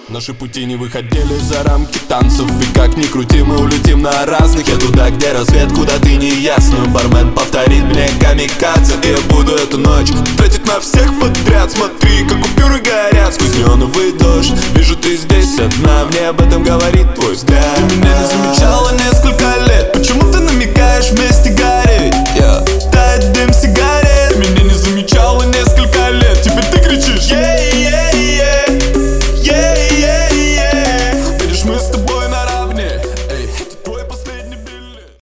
Наши пути не выходили за рамки танцев, и как ни крути, мы улетим на разных. Я туда, где рассвет, куда ты не ясно. Бармен повторит мне камикадзе, и я буду эту ночь тратить на всех подряд. Смотри, как купюры горят сквозь неоновый дождь. Вижу, ты здесь одна, мне об этом говорит твой взгляд. Ты меня не замечала несколько лет, почему ты намекаешь вместе горят?